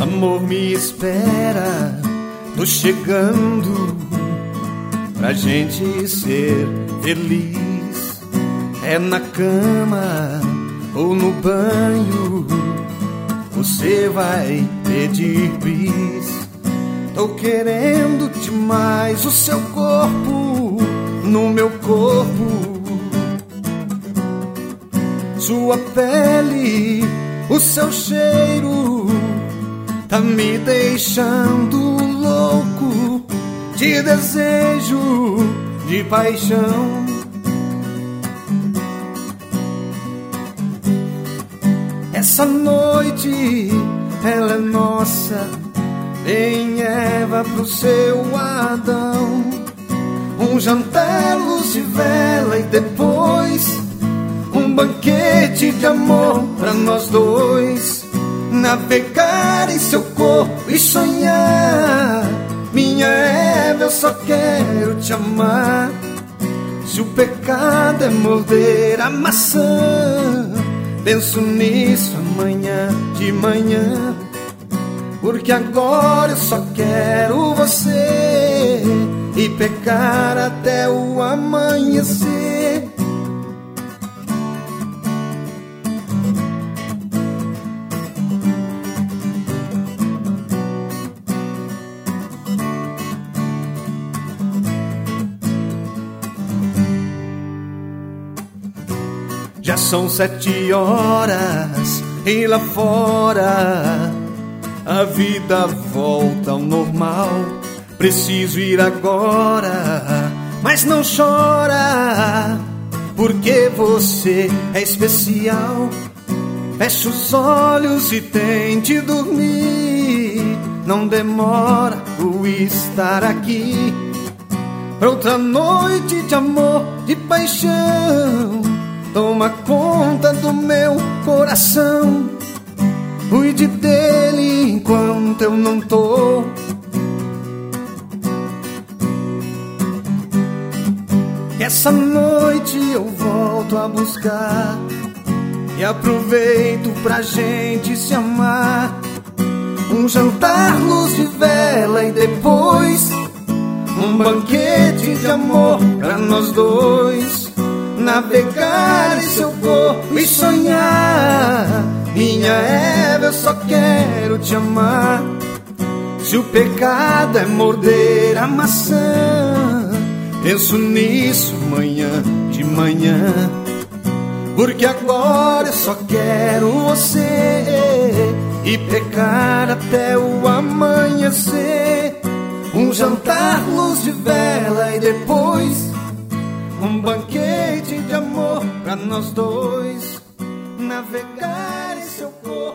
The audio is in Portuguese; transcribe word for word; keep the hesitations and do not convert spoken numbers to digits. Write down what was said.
amor me espera, tô chegando pra gente ser feliz. É na cama ou no banho, você vai pedir bis. Tô querendo demais o seu corpo no meu corpo, sua pele, o seu cheiro tá me deixando louco de desejo, de paixão. Essa noite, ela é nossa, em Eva pro seu Adão. Um jantar, luz de vela e depois um banquete de amor pra nós dois. Navegar em seu corpo e sonhar. Minha Eva, eu só quero te amar. Se o pecado é morder a maçã, penso nisso amanhã de manhã, porque agora eu só quero você e pecar até o amanhecer. Já são sete horas e lá fora a vida volta ao normal. Preciso ir agora, mas não chora, porque você é especial. Feche os olhos e tente dormir. Não demora o estar aqui pra outra noite de amor, de paixão. Toma conta do meu coração, cuide dele enquanto eu não tô. Essa noite eu volto a buscar e aproveito pra gente se amar. Um jantar, luz de vela e depois um banquete de amor pra nós dois. Navegar em seu corpo e sonhar. Minha Eva, eu só quero te amar. Se o pecado é morder a maçã, penso nisso amanhã de manhã, porque agora eu só quero você e pecar até o amanhecer. Um jantar, luz de vela e depois um banquete de amor pra nós dois. Navegar em seu corpo